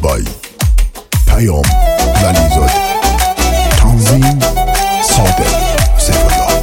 by پیام ولیزاده تنظیم صادق سیفالله.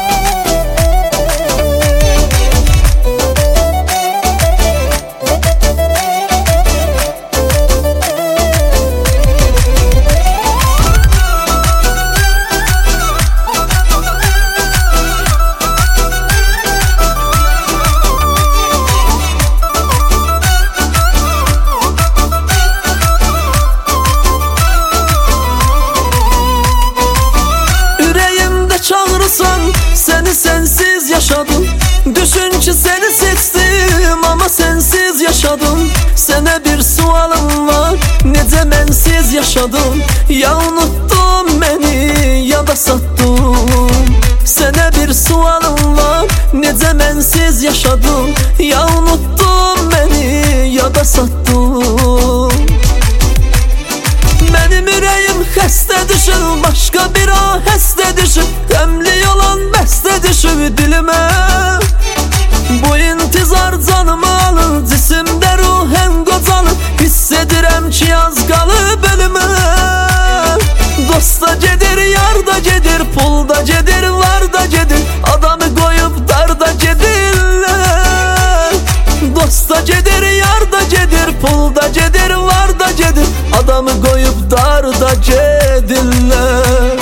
Seni sensiz yaşadım. Düşün ki seni seçtim ama sensiz yaşadım. Sana bir sualım var, necə mənsiz yaşadım? Ya unuttun beni ya da sattın. Sana bir sualım var, necə mənsiz yaşadım? Ya unuttun beni ya da sattın. Benim ürəyim xəstə düşür, başqa bir o həstə düşür. Qəmli olan bəstə düşür dilimə. Bu intizar canımı alır, cisimdə ruhən qocalır. Hiss edirəm ki az qalıb ölümə. Dosta gedir, yarda gedir, pulda gedir, varda gedir. Adamı qoyub darda gedirlər. Dosta gedir, yarda gedir, pulda gedir, varda gedir. Adamı qoyub darda gedirlər.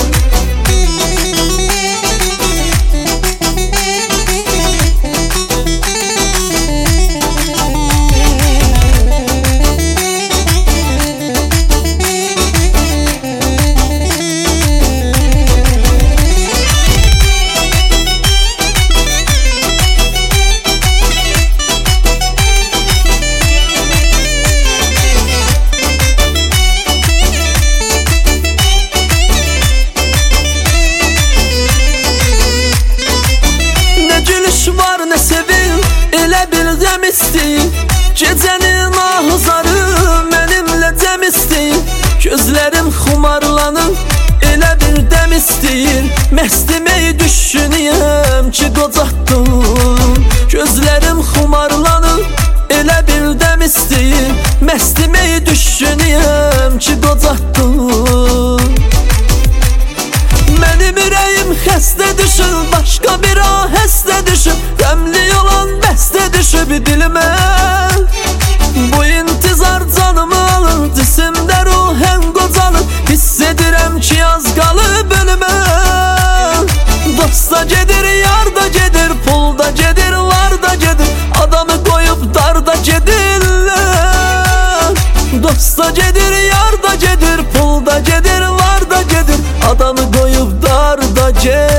Ne sevim, elə bir dəm istəyir. Gecənin ahızarı mənimlə cəm istəyir. Gözlərim xumarlanır, elə bir dəm istəyir. Məstəməyi düşünüyəm ki qocatdım. Gözlərim xumarlanır, elə bir dəm istəyir. Məstəməyi düşünüyəm ki qocatdım. Benim ürəyim xəstə düşür, başqa bir o həstə düşür. Qəmli olan bəstə düşüb dilimə. Bu intizar canımı alır, cisimdə ruhən qocalır. Hiss edirəm ki az qalıb ölümə. Dosta gedir, yarda gedir, pulda gedir, varda gedir. Adamı qoyub darda gedirlər. Dosta gedir, yarda gedir, pulda gedir, varda gedir. Adamı qoyub darda gedir.